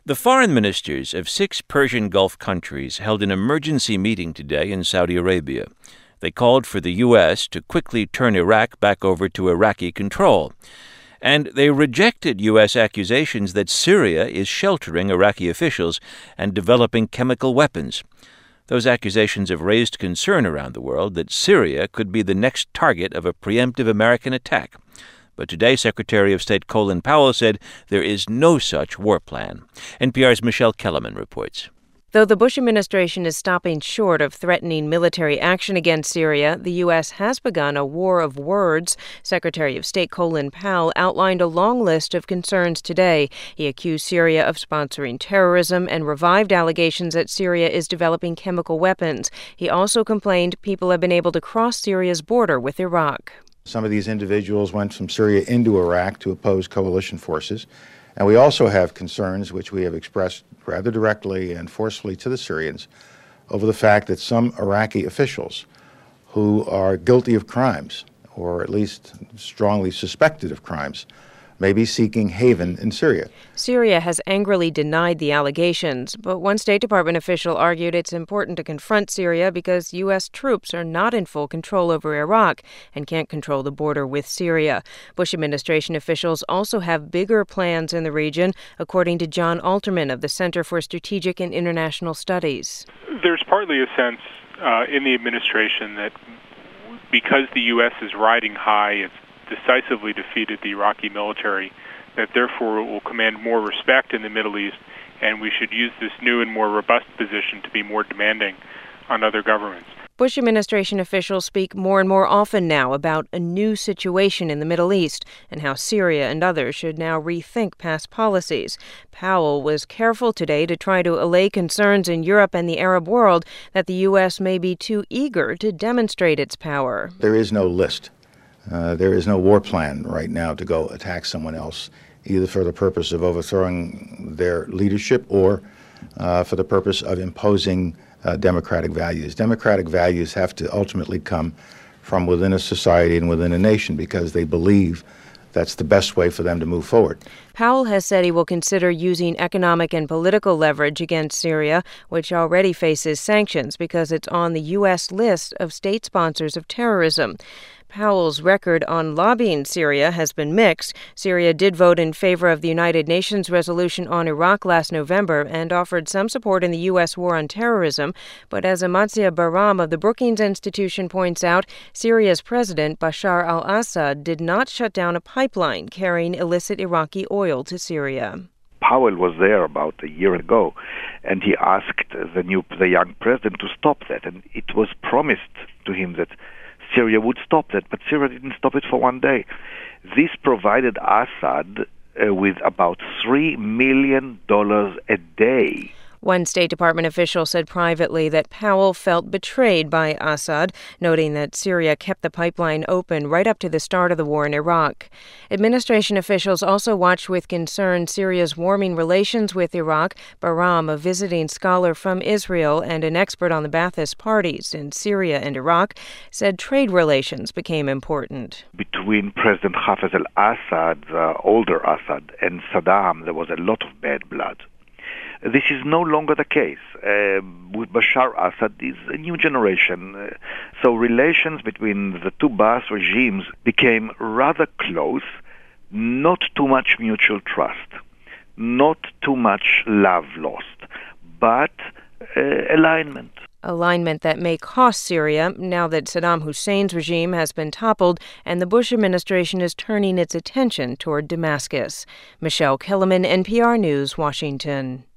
The foreign ministers of 6 Persian Gulf countries held an emergency meeting today in Saudi Arabia. They called for the U.S. to quickly turn Iraq back over to Iraqi control. And they rejected U.S. accusations that Syria is sheltering Iraqi officials and developing chemical weapons. Those accusations have raised concern around the world that Syria could be the next target of a preemptive American attack. But today, Secretary of State Colin Powell said there is no such war plan. NPR's Michelle Kellerman reports. Though the Bush administration is stopping short of threatening military action against Syria, the U.S. has begun a war of words. Secretary of State Colin Powell outlined a long list of concerns today. He accused Syria of sponsoring terrorism and revived allegations that Syria is developing chemical weapons. He also complained people have been able to cross Syria's border with Iraq. Some of these individuals went from Syria into Iraq to oppose coalition forces. And we also have concerns, which we have expressed rather directly and forcefully to the Syrians, over the fact that some Iraqi officials who are guilty of crimes, or at least strongly suspected of crimes, may be seeking haven in Syria. Syria has angrily denied the allegations, but one State Department official argued it's important to confront Syria because U.S. troops are not in full control over Iraq and can't control the border with Syria. Bush administration officials also have bigger plans in the region, according to John Alterman of the Center for Strategic and International Studies. There's partly a sense in the administration that because the U.S. is riding high, it's decisively defeated the Iraqi military, that therefore it will command more respect in the Middle East, and we should use this new and more robust position to be more demanding on other governments. Bush administration officials speak more and more often now about a new situation in the Middle East and how Syria and others should now rethink past policies. Powell was careful today to try to allay concerns in Europe and the Arab world that the U.S. may be too eager to demonstrate its power. There is no list. There is no war plan right now to go attack someone else, either for the purpose of overthrowing their leadership or for the purpose of imposing democratic values. Democratic values have to ultimately come from within a society and within a nation because they believe that's the best way for them to move forward. Powell has said he will consider using economic and political leverage against Syria, which already faces sanctions because it's on the U.S. list of state sponsors of terrorism. Powell's record on lobbying Syria has been mixed. Syria did vote in favor of the United Nations resolution on Iraq last November and offered some support in the U.S. war on terrorism. But as Amatzia Bahram of the Brookings Institution points out, Syria's president, Bashar al-Assad, did not shut down a pipeline carrying illicit Iraqi oil to Syria. Powell was there about a year ago, and he asked the young president to stop that. And it was promised to him that Syria would stop that, but Syria didn't stop it for one day. This provided Assad with about $3 million a day. One State Department official said privately that Powell felt betrayed by Assad, noting that Syria kept the pipeline open right up to the start of the war in Iraq. Administration officials also watched with concern Syria's warming relations with Iraq. Bahram, a visiting scholar from Israel and an expert on the Ba'athist parties in Syria and Iraq, said trade relations became important. Between President Hafez al-Assad, the older Assad, and Saddam, there was a lot of bad blood. This is no longer the case. With Bashar Assad is a new generation. So relations between the two Ba'ath regimes became rather close, not too much mutual trust, not too much love lost, but alignment. Alignment that may cost Syria now that Saddam Hussein's regime has been toppled and the Bush administration is turning its attention toward Damascus. Michelle Kellerman, NPR News, Washington.